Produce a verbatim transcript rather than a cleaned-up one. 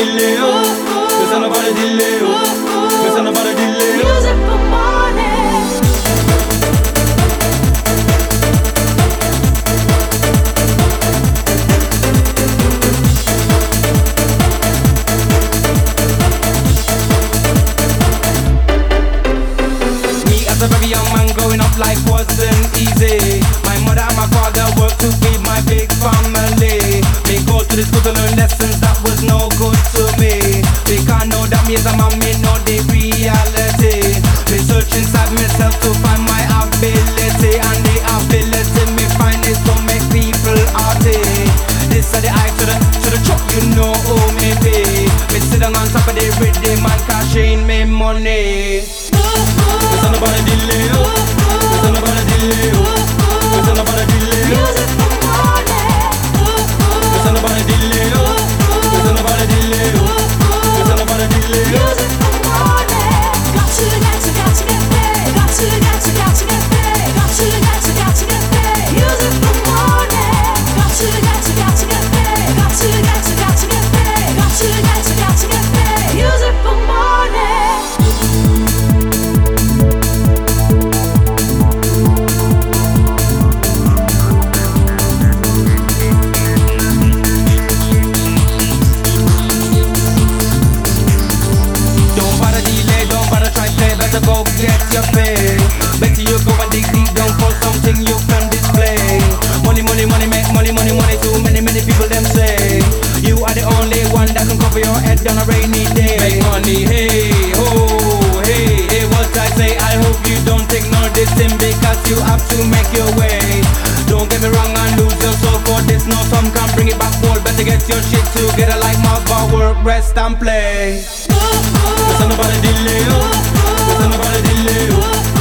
delay, oh. Listen about a delay, oh. Listen about a delay. Music for money. Me as a very young man growing up, life wasn't easy. My mother and my father worked to feed my big family. They go to the school to learn lessons that was no good to me. They can't know that me as a man, me know the reality. Me search inside myself to find my ability, and the ability me find is to make people happy. This are the eye to the to the truck, you know who me be. Me sit down on top of the rhythm and cash in me money. Listen about a delay, oh. Listen about a delay, oh. Listen about a delay, oh. Music for money. Listen about a delay, oh. Listen about a delay, oh. Listen about a delay, oh. Music for money. Got to get to got to get paid. Got to get to got to get paid. Got to get to got to get paid. Music for money. Got to get to got to get paid. Got to get to got to get paid. Got to get to got to get paid. Music for money. Don't bother delay, don't bother try play, better go get your pay. Better you go and dig deep down for something you can display. Money, money, money, make money, money, money. Too many, many people them say you are the only one that can cover your head on a rainy day. Make money, hey, oh, hey, hey, what I say. I hope you don't ignore this thing because you have to make your way. Don't get me wrong and lose your soul for this. No, some can bring it back. Whole better get your shit together like Mark Bar, work, rest and play. Listen about a delay, oh. Listen about a delay, oh.